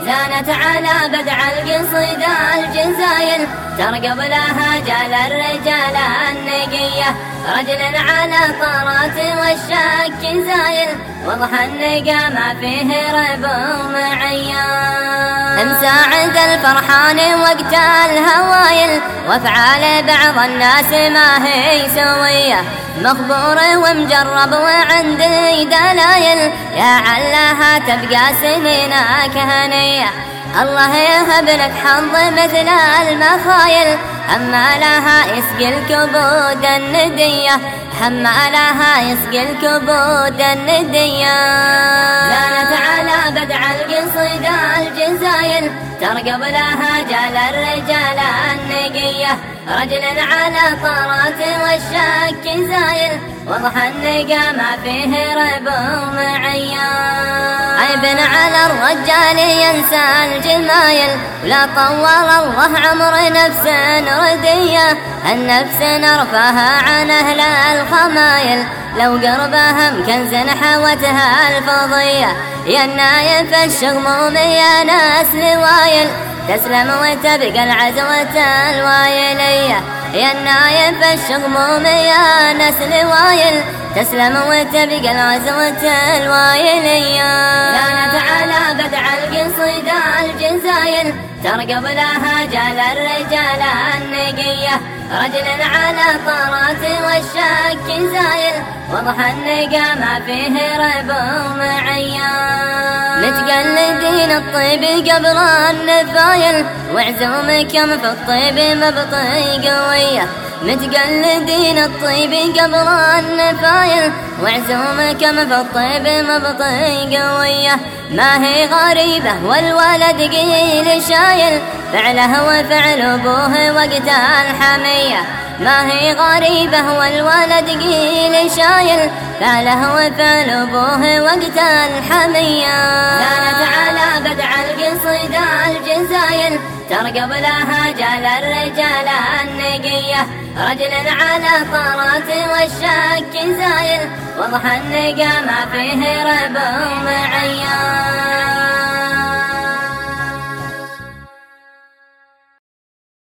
زانت على بدع القصيدة الجزايل، ترقب لها جال الرجال النقية، رجل على طارات والشك زايل، وضح النقا ما فيه ريب ومعيان. مساعد الفرحان وقت الهوايل، وافعال بعض الناس ما هي سوية، مخبور ومجرب وعندي دلايل، يا علاها تبقى سنينك هنية، الله يهب لك حظ مثل المخايل، حمالها يسقي الكبود الندية، حمالها يسقي الكبود الندية. زانت على بدع القصيدة الجزايل، ترقب لها جال الرجال النقية، رجل على طارات والشك زايل، وضح النقا ما فيه ريب ومعيان. عيب على الرجال ينسى الجمايل، ولا طول الله عمر نفس ردية، النفس نرفعها عن أهل الخمايل، لو قربها كنز حوتها الفضية، يا النايف الشغموم يا ناس لوايل، تسلم وتبقى العزوة الوايلية، يا النايف الشغموم يا ناس لوايل، تسلم وتبقى العزوة الوايلية. زانت على بدع القصيدة الجزايل، ترقب لها جال الرجال النقية، رجل على طارات والشك زايل، وضح النقا ما فيه ريب ومعيان. متقلدين الطيب قبل النفايل، وعزومكم في الطيب مبطي قوية، متقلدين الطيب قبل النفايل، وعزومكم في الطيب مبطي قوية، ما هي غريبة والولد قيل شايل، فعله وفعل أبوه وقت الحمية، ما هي غريبة والولد قيل شايل، فعله وفعل أبوه وقت الحمية. زانت على بدع القصيدة الجزايل، ترقب لها جال الرجال النقية، رجل على طارات والشك زايل، وضح النقا ما فيه ريب ومعيان.